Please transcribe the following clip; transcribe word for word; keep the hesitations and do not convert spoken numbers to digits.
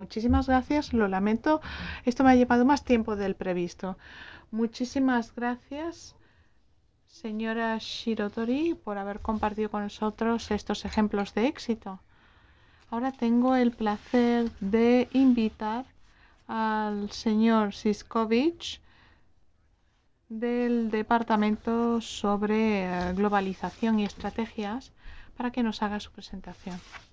Muchísimas gracias, lo lamento. Esto me ha llevado más tiempo del previsto. Muchísimas gracias, señora Shirotori, por haber compartido con nosotros estos ejemplos de éxito. Ahora tengo el placer de invitar al señor Siskovich del Departamento sobre eh, Globalización y Estrategias para que nos haga su presentación.